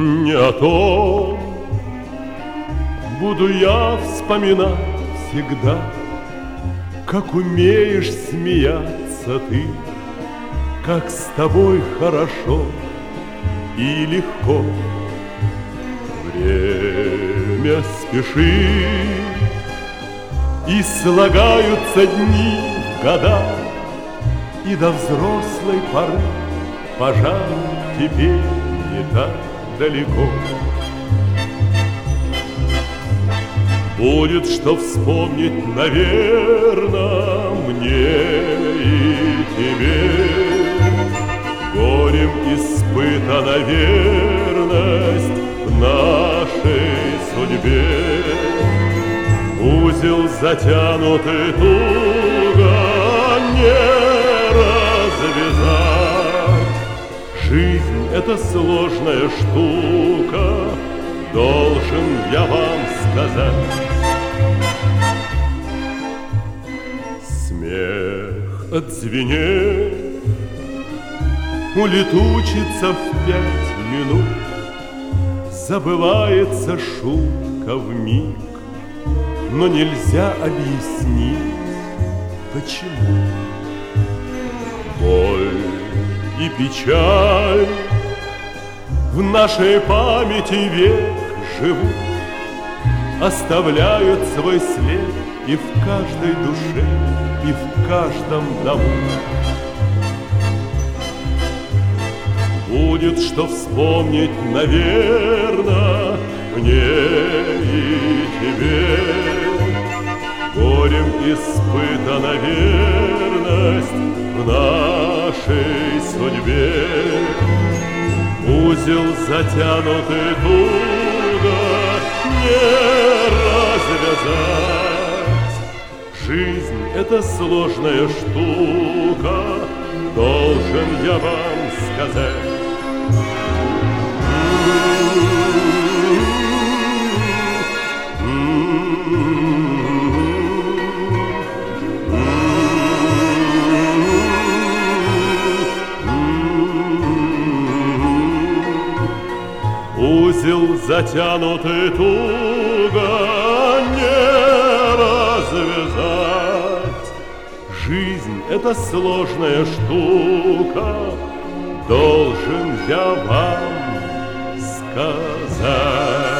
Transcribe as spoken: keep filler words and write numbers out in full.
Не о том буду я вспоминать всегда, как умеешь смеяться ты, как с тобой хорошо и легко. Время спешит, и слагаются дни в года, и до взрослой поры, пожалуй, теперь не так далеко. Будет что вспомнить, наверно, мне и тебе. Горем испытана верность в нашей судьбе. Узел затянутый туго не развязать. Жизнь — это сложная штука, должен я вам сказать. Смех отзвенев улетучится в пять минут, забывается шутка вмиг, но нельзя объяснить, почему. Боль и печаль в нашей памяти век живут, оставляют свой след и в каждой душе, и в каждом дому. Будет что вспомнить, наверно, мне и тебе. Горем испытана верность в нашей судьбе. Узел затянутый туго не развязать. Жизнь — это сложная штука, должен я вам сказать. Узел затянутый туго не развязать. Жизнь — это сложная штука, должен я вам сказать.